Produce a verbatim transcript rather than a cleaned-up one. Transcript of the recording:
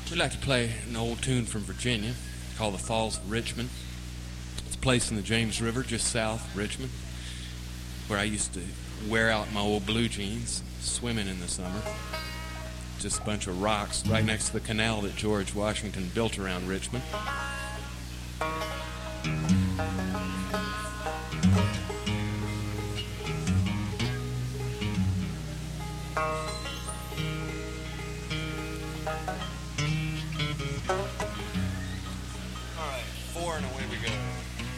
We'd like to play an old tune from Virginia called The Falls of Richmond. It's a place in the James River just south of Richmond where I used to wear out my old blue jeans swimming in the summer. Just a bunch of rocks right next to the canal that George Washington built around Richmond. All right, four and away we go.